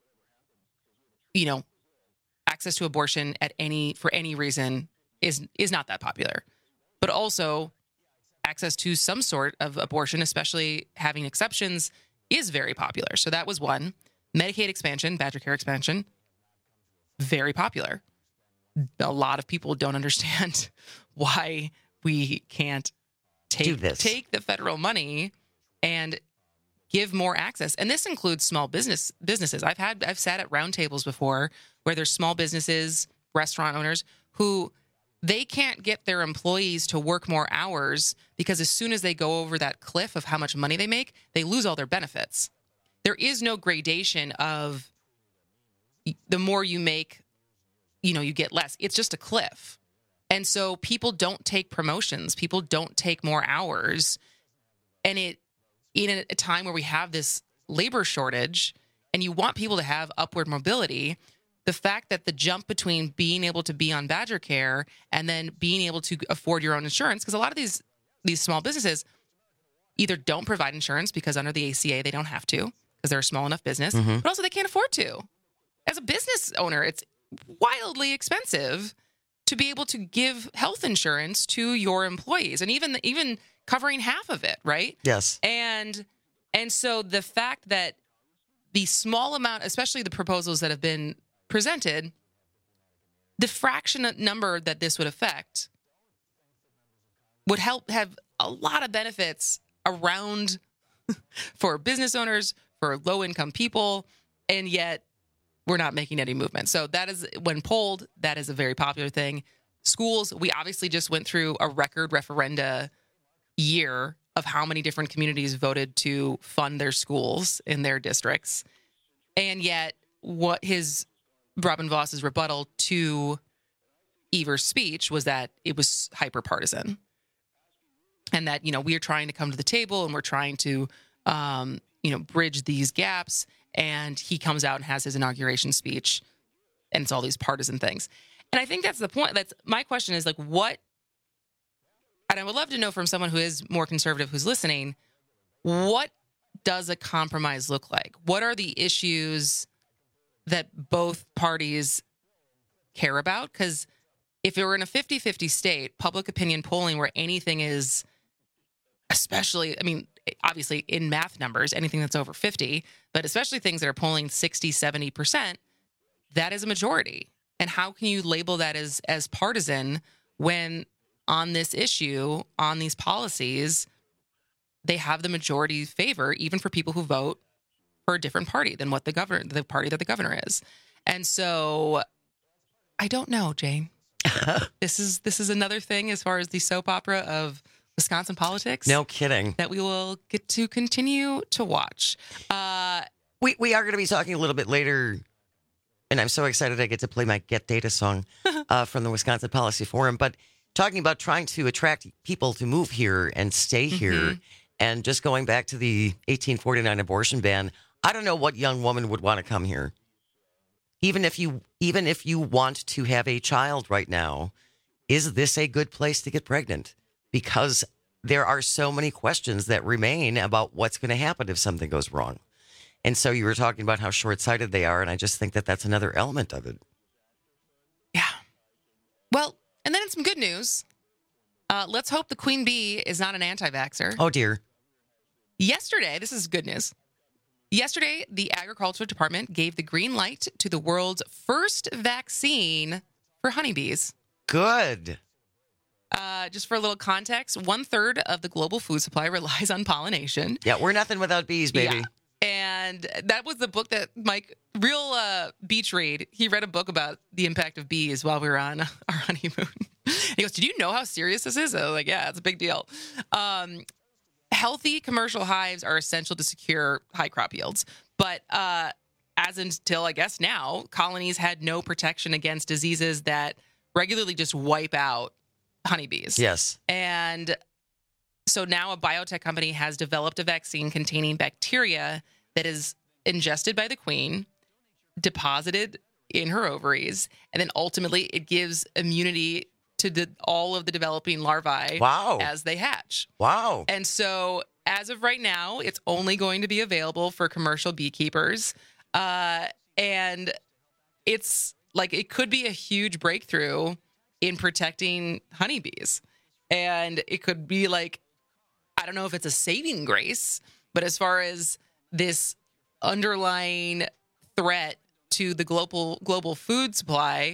you know, access to abortion at any for any reason is is not that popular. But also access to some sort of abortion, especially having exceptions, is very popular. So that was one. Medicaid expansion, Badger Care expansion, very popular. A lot of people don't understand why we can't take take the federal money and give more access. And this includes small business businesses. I've had I've sat at roundtables before where there's small businesses, restaurant owners who they can't get their employees to work more hours because as soon as they go over that cliff of how much money they make, they lose all their benefits. There is no gradation of the more you make, you know, you get less. It's just a cliff. And so people don't take promotions. People don't take more hours. And it, in a time where we have this labor shortage and you want people to have upward mobility, the fact that the jump between being able to be on Badger Care and then being able to afford your own insurance, because a lot of these these small businesses either don't provide insurance because under the A C A they don't have to because they're a small enough business,
Mm-hmm.
but also they can't afford to. As a business owner, it's wildly expensive to be able to give health insurance to your employees, and even even covering half of it, right?
Yes.
And and so the fact that the small amount, especially the proposals that have been presented, the fraction number that this would affect would help have a lot of benefits around for business owners, for low-income people, and yet we're not making any movement. So that is, when polled, that is a very popular thing. Schools, we obviously just went through a record referenda year of how many different communities voted to fund their schools in their districts. And yet what his, Robin Voss's rebuttal to Evers' speech was that it was hyper partisan. and that, you know, we are trying to come to the table and we're trying to, um, you know, bridge these gaps. And he comes out and has his inauguration speech, and it's all these partisan things. And I think that's the point. That's my question is like, what, and I would love to know from someone who is more conservative who's listening, what does a compromise look like? What are the issues that both parties care about? Because if it were in a fifty-fifty state, public opinion polling where anything is, especially, I mean, obviously in math numbers, anything that's over fifty, but especially things that are polling sixty, seventy percent, that is a majority. And how can you label that as as partisan when on this issue, on these policies, they have the majority favor, even for people who vote for a different party than what the governor, the party that the governor is. And so I don't know, Jane. this is this is another thing as far as the soap opera of Wisconsin politics.
No kidding.
That we will get to continue to watch. Uh,
we we are going to be talking a little bit later, and I'm so excited I get to play my Get Data song uh, from the Wisconsin Policy Forum. But talking about trying to attract people to move here and stay here, mm-hmm. and just going back to the eighteen forty-nine abortion ban, I don't know what young woman would want to come here. Even if you even if you want to have a child right now, is this a good place to get pregnant? Because there are so many questions that remain about what's going to happen if something goes wrong. And so you were talking about how short-sighted they are, and I just think that that's another element of it.
Yeah. Well, and then in some good news, uh, let's hope the Queen Bee is not an anti-vaxxer.
Oh, dear.
Yesterday, this is good news. Yesterday, the Agriculture Department gave the green light to the world's first vaccine for honeybees.
Good.
Uh, just for a little context, one third of the global food supply relies on pollination.
Yeah, we're nothing without bees, baby.
Yeah. And that was the book that Mike, real uh, beach read. He read a book about the impact of bees while we were on our honeymoon. He goes, "Did you know how serious this is?" I was like, "Yeah, it's a big deal." Um, healthy commercial hives are essential to secure high crop yields, but uh, as until I guess now, colonies had no protection against diseases that regularly just wipe out honeybees.
Yes.
And so now a biotech company has developed a vaccine containing bacteria that is ingested by the queen, deposited in her ovaries, and then ultimately it gives immunity to the, all of the developing larvae
wow.
as they hatch.
Wow.
And so as of right now, it's only going to be available for commercial beekeepers. Uh, and it's like, it could be a huge breakthrough in protecting honeybees. And it could be like, I don't know if it's a saving grace, but as far as this underlying threat to the global global food supply,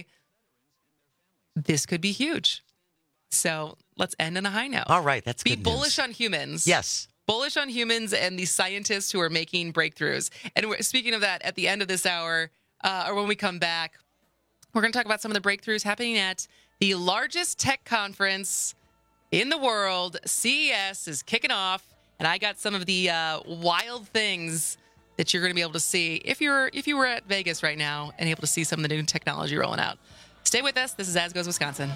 this could be huge. So let's end on a high note.
All right, that's
Be
good
bullish
news.
on humans.
Yes.
Bullish on humans and the scientists who are making breakthroughs. And we're, speaking of that, at the end of this hour, uh, or when we come back, we're going to talk about some of the breakthroughs happening at the largest tech conference in the world. C E S is kicking off, and I got some of the uh, wild things that you're going to be able to see if you're if you were at Vegas right now and able to see some of the new technology rolling out. Stay with us. This is As Goes Wisconsin.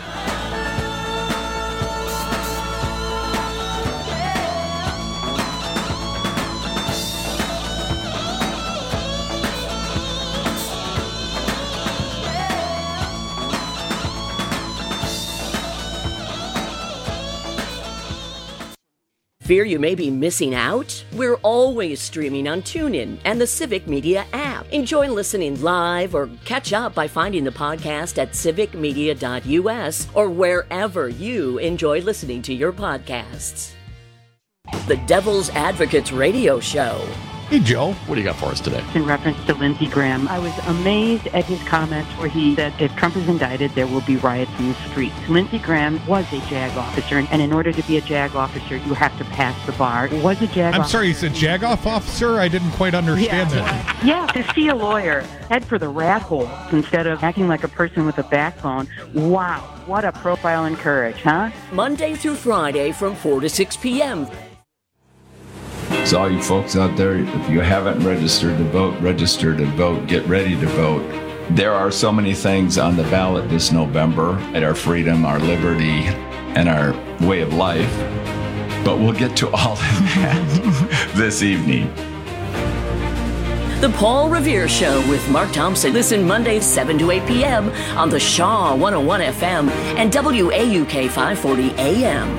Fear you may be missing out? We're always streaming on TuneIn and the Civic Media app. Enjoy listening live or catch up by finding the podcast at civic media dot u s or wherever you enjoy listening to your podcasts. The Devil's Advocates Radio Show.
Hey, Joe, what do you got for us today?
In reference to Lindsey Graham, I was amazed at his comments where he said if Trump is indicted, there will be riots in the streets. Lindsey Graham was a JAG officer, and in order to be a JAG officer, you have to pass the bar. Was a JAG
I'm
officer.
sorry, you said JAG-off officer? I didn't quite understand
yeah,
that.
Yeah, to see a lawyer, head for the rat hole instead of acting like a person with a backbone. Wow, what a profile in courage, huh?
Monday through Friday from four to six p.m.
So all you folks out there, if you haven't registered to vote, register to vote, get ready to vote. There are so many things on the ballot this November at our freedom, our liberty, and our way of life. But we'll get to all of that this evening.
The Paul Revere Show with Mark Thompson. Listen Mondays seven to eight p.m. on the Shaw one oh one F M and W A U K five forty A M.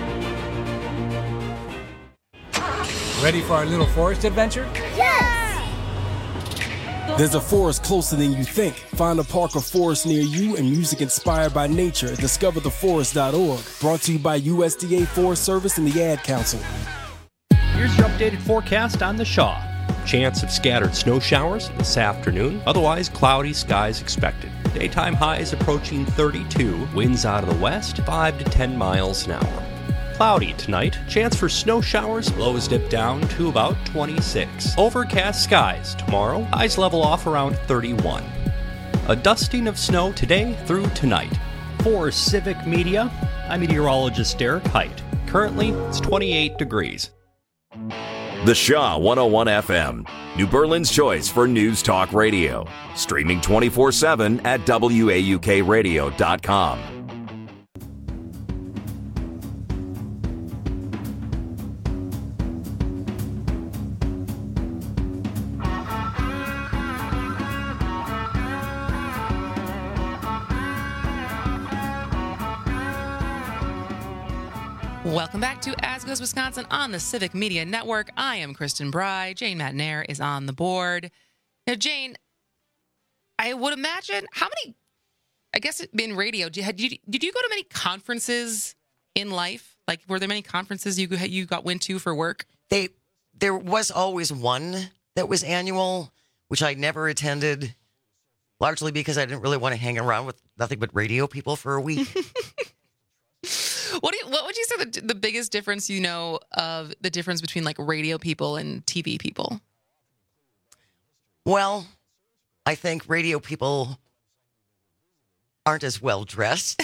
Ready for our little forest adventure?
Yes!
There's a forest closer than you think. Find a park or forest near you and music inspired by nature at discover the forest dot org. Brought to you by U S D A Forest Service and the Ad Council.
Here's your updated forecast on the Shaw. Chance of scattered snow showers this afternoon. Otherwise, cloudy skies expected. Daytime highs approaching thirty-two. Winds out of the west, five to ten miles an hour. Cloudy tonight. Chance for snow showers. Lows dip down to about twenty-six. Overcast skies tomorrow. Highs level off around thirty-one. A dusting of snow today through tonight. For Civic Media, I'm meteorologist Derek Height. Currently, it's twenty-eight degrees.
The Shaw one oh one F M, New Berlin's choice for news talk radio. Streaming twenty-four seven at W A U K radio dot com.
Welcome back to As Goes Wisconsin on the Civic Media Network. I am Kristen Bry. Jane Matnair is on the board. Now, Jane, I would imagine, how many, I guess in radio, did you, did you go to many conferences in life? Like, were there many conferences you you got went to for work?
They There was always one that was annual, which I never attended, largely because I didn't really want to hang around with nothing but radio people for a week.
What do you, what would you say the, the biggest difference you know of the difference between like radio people and T V people?
Well, I think radio people aren't as well dressed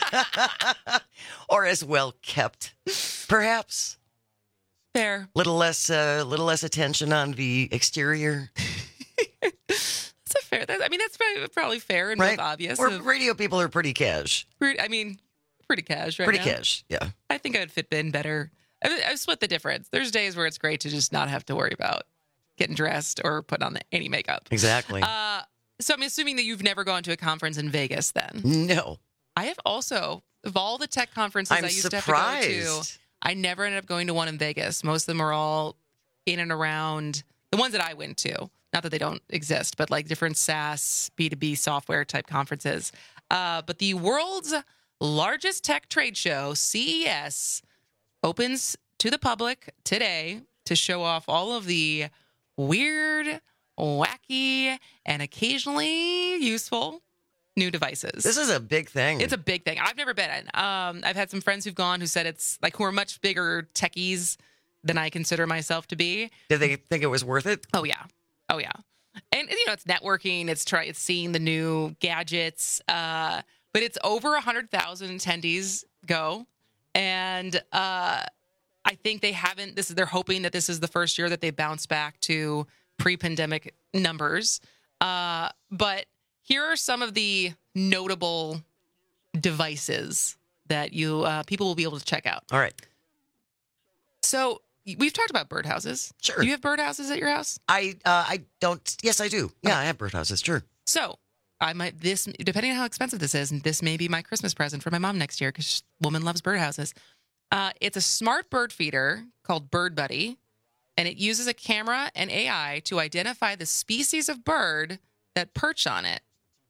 or as well kept, perhaps.
Fair.
Little less, uh, little less attention on the exterior.
That's a fair. That's, I mean, that's probably, probably fair and
right?
both obvious.
Or
of,
radio people are pretty cash.
I mean. Pretty cash right
Pretty
now.
cash, yeah.
I think I would fit in better. I, I split the difference. There's days where it's great to just not have to worry about getting dressed or putting on any makeup.
Exactly.
Uh, so I'm assuming that you've never gone to a conference in Vegas then?
No.
I have also, of all the tech conferences
I'm
I used
surprised.
to have to go to, I never ended up going to one in Vegas. Most of them are all in and around the ones that I went to. Not that they don't exist, but like different SaaS, B two B software type conferences. Uh, but the world's largest tech trade show, C E S, opens to the public today to show off all of the weird, wacky, and occasionally useful new devices.
This is a big thing.
It's a big thing. I've never been. Um, I've had some friends who've gone who said it's like who are much bigger techies than I consider myself to be.
Did they think it was worth it?
Oh yeah, oh yeah. And you know, it's networking. It's try. It's seeing the new gadgets. Uh, But it's over one hundred thousand attendees go. And uh, I think they haven't, this is, they're hoping that this is the first year that they bounce back to pre-pandemic numbers. Uh, but here are some of the notable devices that you uh, people will be able to check out.
All right.
So we've talked about birdhouses.
Sure.
Do you have birdhouses at your house?
I uh, I don't. Yes, I do. Yeah, I have birdhouses. Sure.
So I might this depending on how expensive this is, and this may be my Christmas present for my mom next year because woman loves birdhouses. Uh, it's a smart bird feeder called Bird Buddy, and it uses a camera and A I to identify the species of bird that perch on it.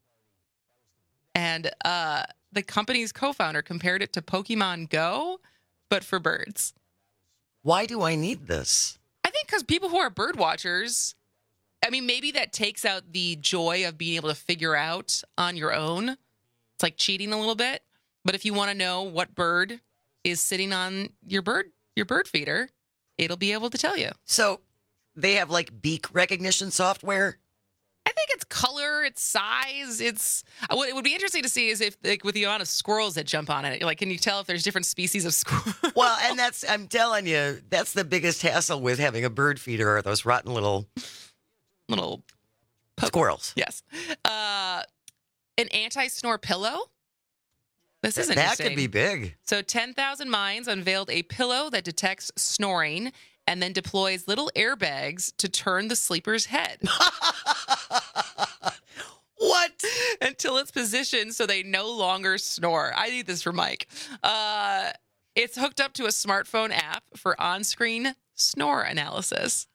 And uh, the company's co-founder compared it to Pokemon Go, but for birds.
Why do I need this?
I think because people who are bird watchers, I mean, maybe that takes out the joy of being able to figure out on your own. It's like cheating a little bit. But if you want to know what bird is sitting on your bird, your bird feeder, it'll be able to tell you.
So they have like beak recognition software?
I think it's color, it's size, it's what it would be interesting to see is if like with the amount of squirrels that jump on it, like can you tell if there's different species of squirrels?
Well, and that's I'm telling you, that's the biggest hassle with having a bird feeder are those rotten little
little
squirrels.
Yes. Uh, an anti-snore pillow This is
that
interesting.
could be big.
So ten thousand Minds unveiled a pillow that detects snoring and then deploys little airbags to turn the sleeper's head.
What?
Until it's positioned so they no longer snore. I need this for Mike. Uh, it's hooked up to a smartphone app for on-screen snore analysis.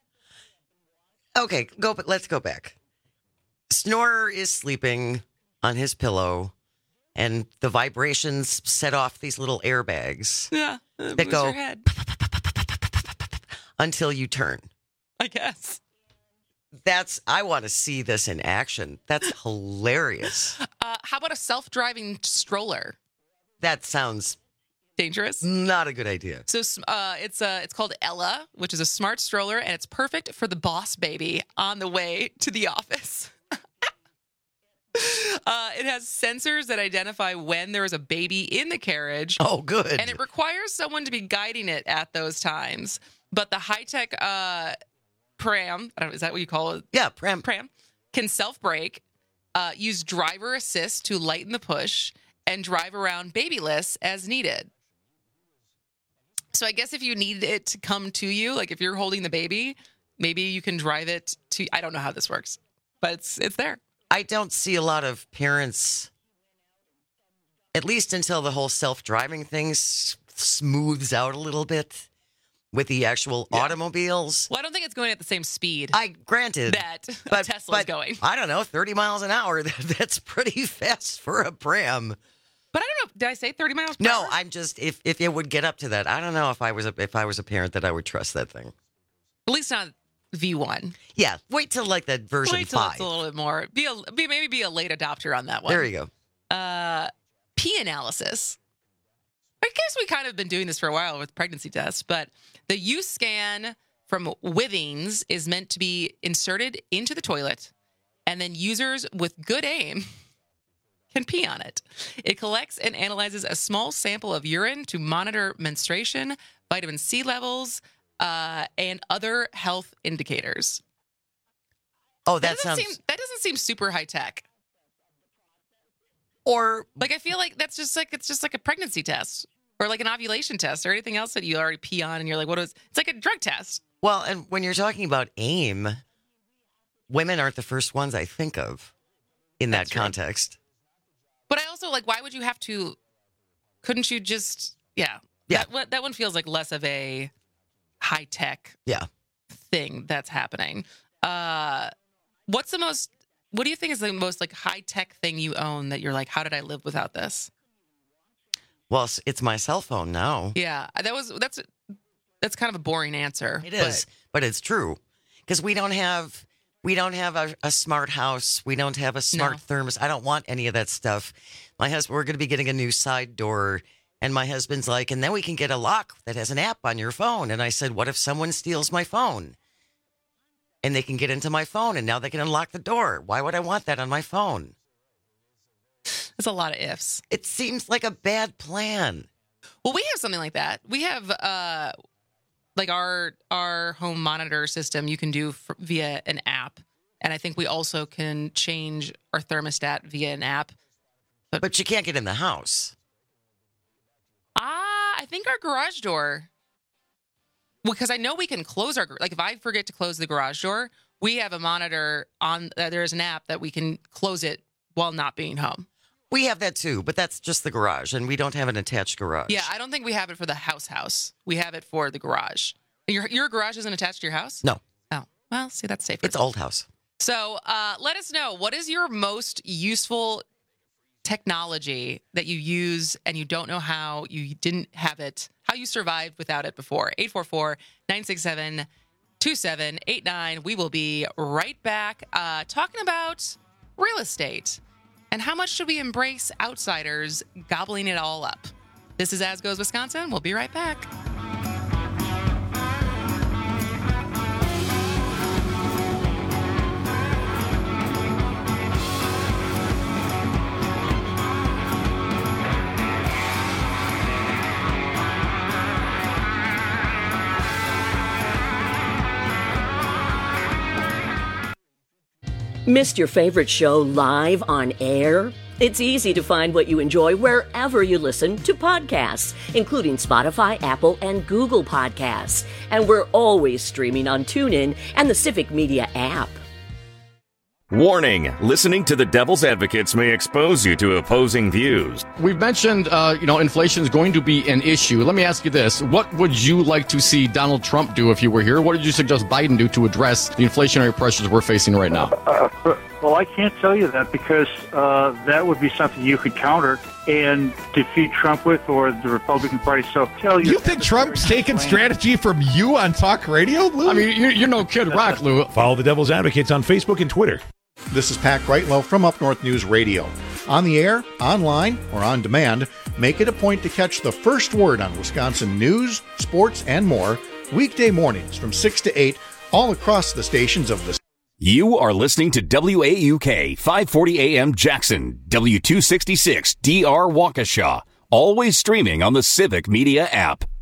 Okay, go. Let's go back. Snorer is sleeping on his pillow, and the vibrations set off these little airbags.
Yeah,
that go
your head.
until you turn.
I guess.
That's. I want to see this in action. That's hilarious.
Uh, how about a self-driving stroller?
That sounds
dangerous.
Not a good idea.
So uh, it's uh, it's called Ella, which is a smart stroller, and it's perfect for the boss baby on the way to the office. uh, it has sensors that identify when there is a baby in the carriage.
Oh, good.
And it requires someone to be guiding it at those times. But the high-tech uh, pram, I don't know, is that what you call it?
Yeah, pram.
Pram can self-brake, uh, use driver assist to lighten the push, and drive around babyless as needed. So I guess if you need it to come to you, like if you're holding the baby, maybe you can drive it to, I don't know how this works, but it's it's there.
I don't see a lot of parents, at least until the whole self-driving thing s- smooths out a little bit with the actual yeah. automobiles.
Well, I don't think it's going at the same speed.
I granted
that
but,
Tesla's
but,
going.
I don't know, thirty miles an hour. That's pretty fast for a pram.
But I don't know. Did I say thirty miles per hour?
No, I'm just if if it would get up to that. I don't know if I was a, if I was a parent that I would trust that thing.
At least not V one.
Yeah, wait till like that version
wait till
five.
It's a little bit more. Be a be maybe be a late adopter on that one.
There you
go. Uh, pee analysis. I guess we kind of been doing this for a while with pregnancy tests, but the U-Scan from Withings is meant to be inserted into the toilet, and then users with good aim can pee on it. It collects and analyzes a small sample of urine to monitor menstruation, vitamin C levels, uh, and other health indicators.
Oh, that,
that doesn't
sounds...
seem that doesn't seem super high tech.
Or
like I feel like that's just like it's just like a pregnancy test or like an ovulation test or anything else that you already pee on and you're like, what is? It's like a drug test.
Well, and when you're talking about aim, women aren't the first ones I think of in that
That's
context.
Right. But I also like, why would you have to? Couldn't you just? Yeah,
yeah.
That, that one feels like less of a high tech,
yeah,
thing that's happening. Uh, what's the most? What do you think is the most like high tech thing you own that you're like, how did I live without this?
Well, it's my cell phone now.
Yeah, that was that's that's kind of a boring answer.
It is, but, but it's true because we don't have. We don't have a, a smart house. We don't have a smart
no.
thermos. I don't want any of that stuff. My husband, we're going to be getting a new side door. And my husband's like, and then we can get a lock that has an app on your phone. And I said, what if someone steals my phone? And they can get into my phone and now they can unlock the door. Why would I want that on my phone?
There's a lot of ifs.
It seems like a bad plan.
Well, we have something like that. We have, uh, like our our home monitor system, you can do f- via an app, and I think we also can change our thermostat via an app.
But, but you can't get in the house.
Ah, I think our garage door. Well, because I know we can close our like if I forget to close the garage door, we have a monitor on. Uh, there is an app that we can close it while not being home.
We have that too, but that's just the garage, and we don't have an attached garage.
Yeah, I don't think we have it for the house house. We have it for the garage. Your your garage isn't attached to your house?
No.
Oh, well, see, that's safer.
It's old house.
So uh, let us know, what is your most useful technology that you use and you don't know how you didn't have it, how you survived without it before? eight four four, nine six seven, two seven eight nine. We will be right back uh, talking about real estate. And how much should we embrace outsiders gobbling it all up? This is As Goes Wisconsin. We'll be right back.
Missed your favorite show live on air? It's easy to find what you enjoy wherever you listen to podcasts, including Spotify, Apple, and Google Podcasts. And we're always streaming on TuneIn and the Civic Media app.
Warning, listening to the Devil's Advocates may expose you to opposing views.
We've mentioned, uh, you know, inflation is going to be an issue. Let me ask you this. What would you like to see Donald Trump do if you were here? What did you suggest Biden do to address the inflationary pressures we're facing right now?
Uh, well, I can't tell you that because uh, that would be something you could counter and defeat Trump with, or the Republican Party. So tell you.
You think Trump's taking strategy from you on talk radio, Lou? I mean, you're, you're no Kid Rock, Lou.
Follow the Devil's Advocates on Facebook and Twitter. This is Pat Brightwell from Up North News Radio. On the air, online, or on demand, make it a point to catch the first word on Wisconsin news, sports, and more weekday mornings from six to eight all across the stations of the...
You are listening to W A U K five forty A M Jackson, W two sixty-six D R Waukesha, always streaming on the Civic Media app.